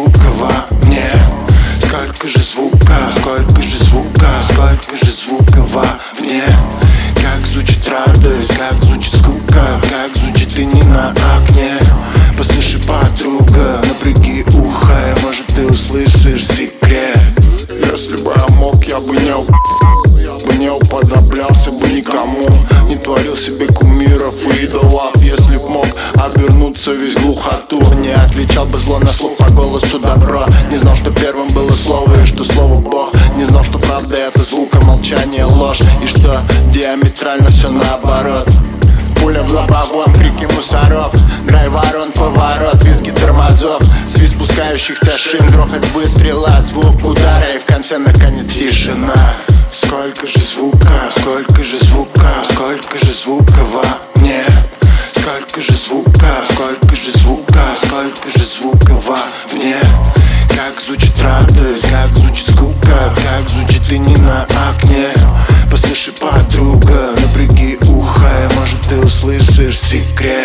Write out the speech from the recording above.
звука во мне? Сколько же звука, сколько же звука, сколько же звука во мне? Как звучит радость, как звучит скука, как звучит ты не на окне. Послушай, подруга, напряги ухо, и может ты услышишь секрет. Если бы я мог, я бы не уподоблялся бы никому, не творил себе кумиров и идолов. Если б мог обернуться весь глухоту, не отличал бы зло на слух, а голосу добро. Не знал, что первым было слово, и что слово Бог. Не знал, что правда это звук, а молчание ложь, и что диаметрально все наоборот. Пуля в лобовом, крики мусоров, драйв ворон, поворот, визги тормозов, свист спускающихся шин, грохот выстрела, звук удара, и в конце наконец тишина. Сколько же звука, сколько же звука, сколько же звука во мне? Сколько же звука, сколько же звука, сколько же звука во мне? Как звучит радость, как звучит скука, как звучит ты не на окне. Послушай, подруга, напряги ухо, и может ты услышишь секрет.